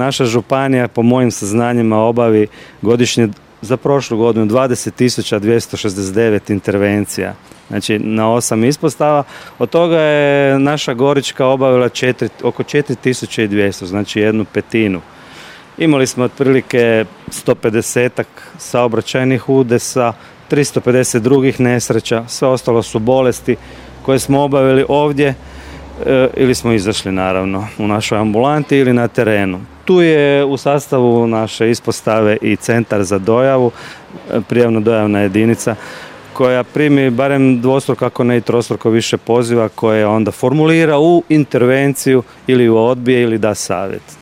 naša županija po mojim saznanjima obavi godišnje za prošlu godinu 20.269 intervencija. Znači na 8 ispostava. Od toga je naša Gorička obavila oko 4.200, znači 1/5. Imali smo otprilike 150 saobraćajnih udesa, 350 drugih nesreća, sve ostalo su bolesti koje smo obavili ovdje ili smo izašli naravno u našoj ambulanti ili na terenu. Tu je u sastavu naše ispostave i centar za dojavu, prijavno-dojavna jedinica koja primi barem dvostruko, ako ne i trostruko više poziva, koje onda formulira u intervenciju ili u odbije ili da savjet.